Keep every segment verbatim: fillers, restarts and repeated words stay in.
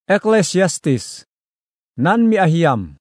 Ecclesiastes, nan mi ahiyam.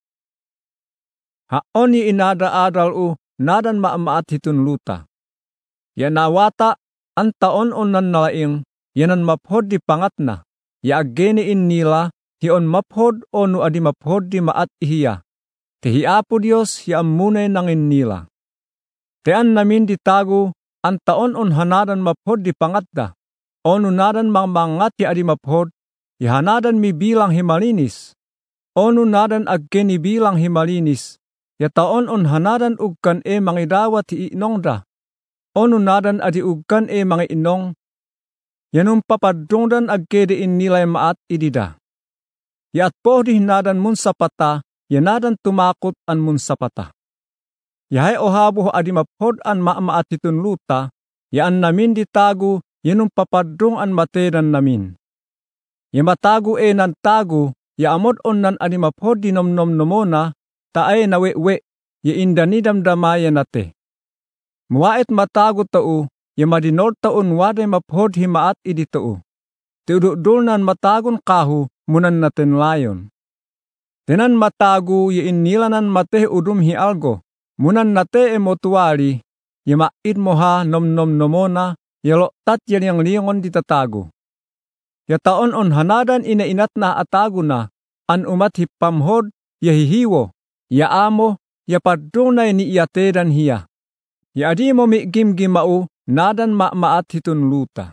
Haon ni inada-adal u nadan maamaat hitun luta. Ya nawata ang taon on nan nalaing yanan maphod di pangat na. Ya ageni in nila hiyon maphod o no adi maphod di maat ihiya. Tehi apo Dios ya amunay nangin nila. Tean namin ditago ang taon on hanadan maphod di pangat da. O no nadan mamangat ya adi maphod. Ihanadan mi bilang himalinis. Ono nadan agkeni bilang himalinis. Ya taon on hanadan ugkan e mangidawa ti inong da. Ono nadan adi ugkan e mga inong. Yanong papadongdan agkede in nilay maat idida. Yaat po di hinadan mun sapata. Yanadan tumakot an mun sapata. Yahay ohabo adi maphod an maamaat itun luta. Yaan namin ditago. Yanong papadong an matedan namin. Ya matago e nan tago, ya amod on nan animaphod di nomnom nomona, taay nawewe, ya indani damdamaya nate. Muwait matago tao, ya madinor taon waday maphod himaat idi tao. Tiududul nan matagon kahu, munan natin layon. Tenan matago, ya inilanan mate udum hi algo, munan nate e motuari, ya maid moha nomnom nomona, ya loktat yan yang lingon ditatago. Ya taon on hanadan inainat na atago na, an umat hipamhod, ya hihiwo, ya amo, ya padunay ni iyatedan hiya. Ya adi mo migim gimao, nadan maamaat hitun luta.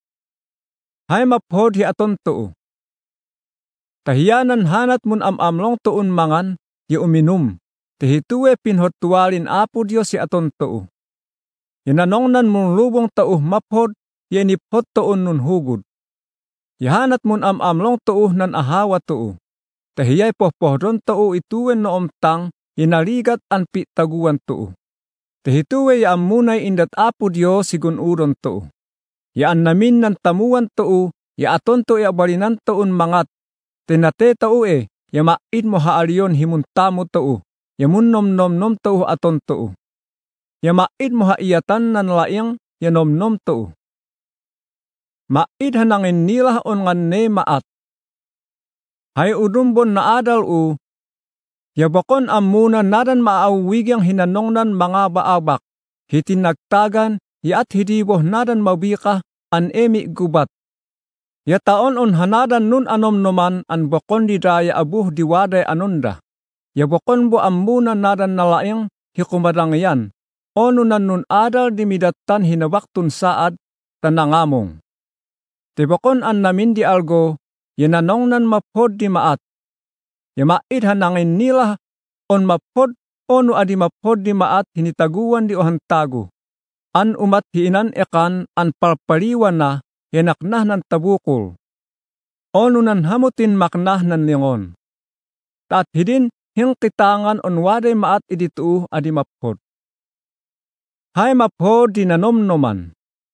Hay maphod hi aton too. Tahiyanan hanat mun amamlong tuun mangan, ya uminum, tehituwe pinhotualin apo Dios si aton too. Yananongnan mun lubong tao maphod, ya niphod tuun nun hugod. Yahanat mun am-amlong tuuh nan ahawa tuuh. Tahiyay pohpohdon tuuh ituwen no omtang inaligat an pitaguan tuuh. Tahituwe ya amunay indat apo Dios sigun udon tuuh. Ya an namin nan tamuan tuuh, ya aton tuuh ya balinan tuun mangat. Tenate tuuh e, ya maid mo haaliyon himuntamu tuuh. Ya mun nom nom nom tuuh aton tuuh. Ya maid mo haiyatan nan laing, ya nom nom tuuh. Maid hanangin nilah on ngan ne maat. Hay udumbon na adal u. Yabakon amuna nadan maawigyang hinanongnan mga baabak. Hitinagtagan, yaat hidiboh nadan mabika an emi gubat. Yataon on hanadan nun anom noman an bakon di daya abuh diwaday anunda. Yabakon bo amuna nadan nalaing hikumadang yan. Ono nan nun adal dimidatan hinawaktun saad tanangamong. Tibakon an namin di algo, yananong nan maphod di maat. Yamaid hanangin nila, on maphod, ono adi maphod di maat hinitaguan di ohantago. An umat hiinan ekan, an palpaliwan na, yanaknah nan tabukol. Ono nan hamutin maknah nan lingon. Taat hidin, hing kitangan on waday maat idituo adi maphod. Hay maphod di nanomnoman.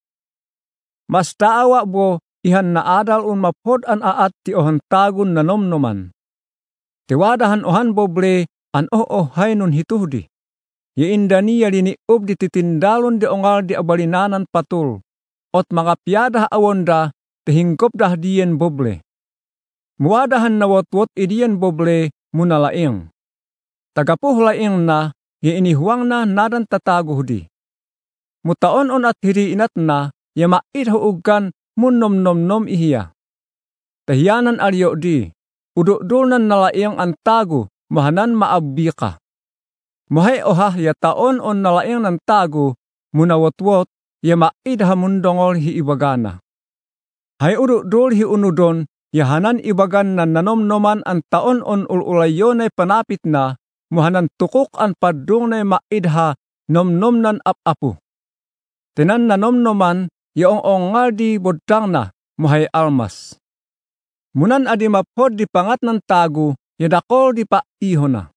Mas taawa bo, ihan na adal un maphod an aat ti ohantagon na nomnoman. Tiwadahan ohan boble an oo hay nun hituhdi. Ya indani ya liniub di titindalon di ongal di abalinanan patul. Ot mga piyadah awonda tihinggop dah diyen boble. Muwadahan na wotwot idiyen boble munalaing. Tagapuh laing na ya inihuang na nadan tataguhdi. Mutaon on at hiriinat na ya maid huugan mun nom nom nom ihiya. Tahiyanan aliyo di, udukdulnan nalaiyang antago, mahanan maabika. Muhay ohah ya taon on nalaiyang nantago, munawotwot, ya maid hamundongol hi ibagana. Hay udukdul hi unudon, yahanan ibagan na nanomnoman ang taon on ululayonay panapit na, muhanan tukok ang padungnay maid ha nomnom nan ap-apu. Tinan nanomnoman, yaong ongal di bodang na, muhay almas. Munan adi maphod di pangat ng tago, yadakol di pa iho na.